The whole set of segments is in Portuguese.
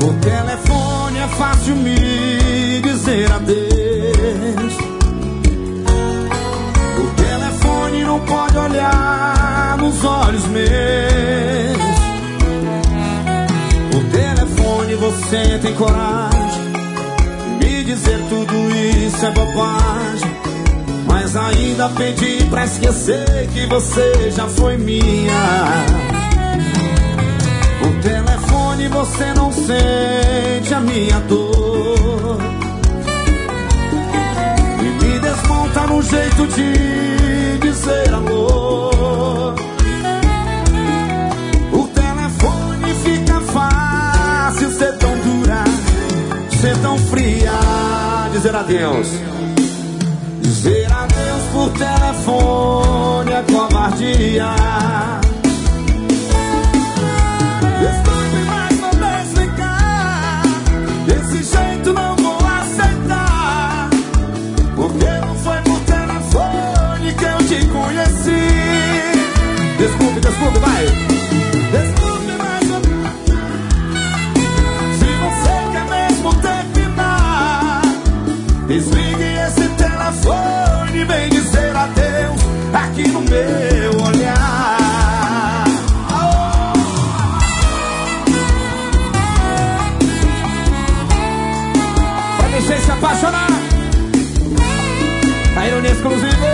Por telefone é fácil me dizer adeus. Por telefone não pode olhar nos olhos meus. Por telefone você tem coragem de me dizer tudo isso é bobagem, mas ainda pedi pra esquecer que você já foi minha. Por telefone você não sente a minha dor e me desmonta no jeito de dizer amor. Por telefone fica fácil ser tão dura, ser tão fria, dizer adeus. Dizer adeus por telefone é covardia. Desculpe, mas não me explicar. Desse jeito não vou aceitar, porque não foi por telefone que eu te conheci. Desculpe, desculpe, vai. Desculpe, mas não... Se você quer mesmo terminar, desligue esse telefone e vem dizer adeus aqui no meu olhar. Pra deixar se apaixonar, a ironia exclusiva.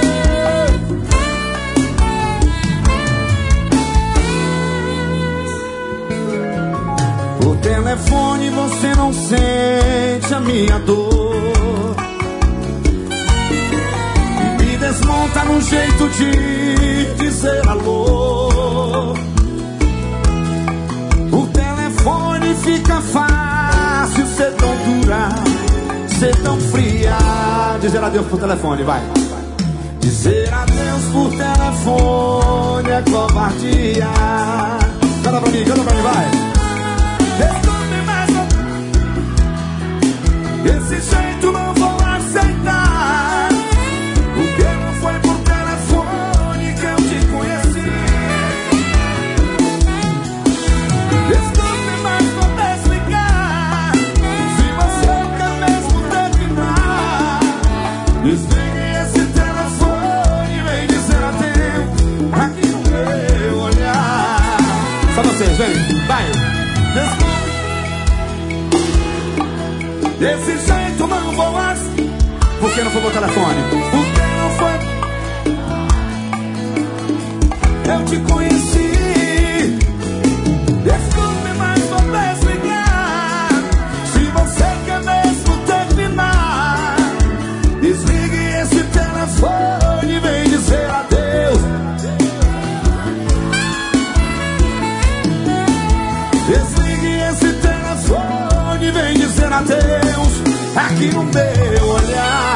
Por telefone você não sente a minha dor e me desmonta no jeito de dizer alô. Por telefone fica fácil ser tão dura, ser tão fria. Dizer adeus por telefone, vai. Dizer adeus por telefone é covardia. Canta pra mim, vai. Desculpe, mas não... Esse jeito não vou aceitar, porque não foi por telefone que eu te conheci. Desculpe, mas vou te explicar. Se você quer mesmo terminar, desligue esse telefone e vem dizer adeus aqui no meu olhar. Só vocês, vem, vai. Desculpe, desse jeito não vou mais. Por que não foi meu telefone? Porque não foi. Eu te conheci. Desculpe, mas vou desligar. Se você quer mesmo terminar, desligue esse telefone e vem dizer adeus. Desligue esse telefone e vem dizer adeus aqui no meu olhar.